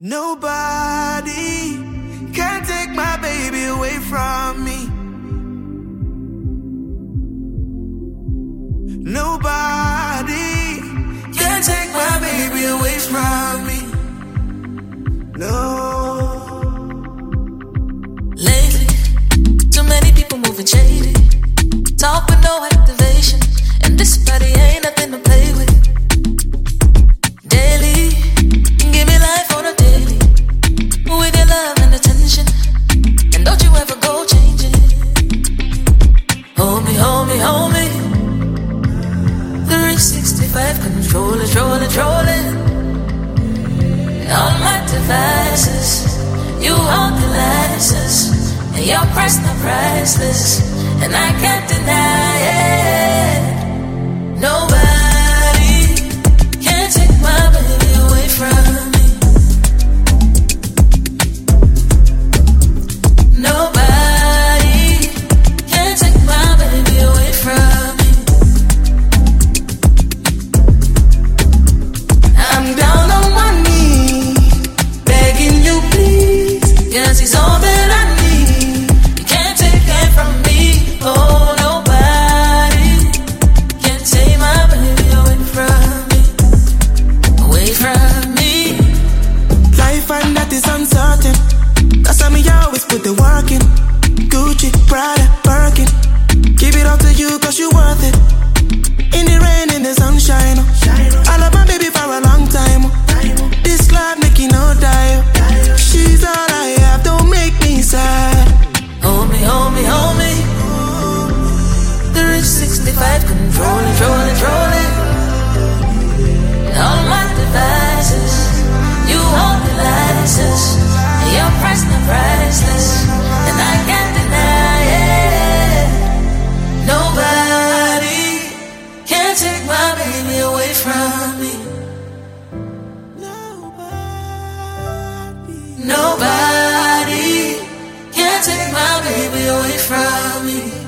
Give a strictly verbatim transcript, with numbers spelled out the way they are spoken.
Nobody can take my baby away from me. Nobody can take my baby away from me. No. Lately, too many people moving shady, talk with no activation, and this body ain't nothing to play with. Daily, give me life on a daily, with your love and attention, and don't you ever go changing it. Hold me, hold me, hold me. three sixty-five, control it, control it, control it. All my devices, you hold the license, and your price not priceless, and I can't deny it. Nobody can take my baby away from me. Nobody can take my baby away from me. I'm down on my knees, begging you please, yes, he's all that I need. You can't take it from me. Oh, nobody can take my baby away from me, away from me. Life and that is uncertain, that's why me always put the work in. Gucci, Prada, Birkin, give it all to you cause you worth it. In the rain, in the sunshine, I love my baby for a long time. This love making no die. She's all I have, don't make me sad. Hold me, hold me, hold me. three sixty-five, control it, control it, control it. All my devices, you hold the license, and your price not priceless, and I can't deny it. Nobody can take my baby away from me. Nobody can take my baby away from me.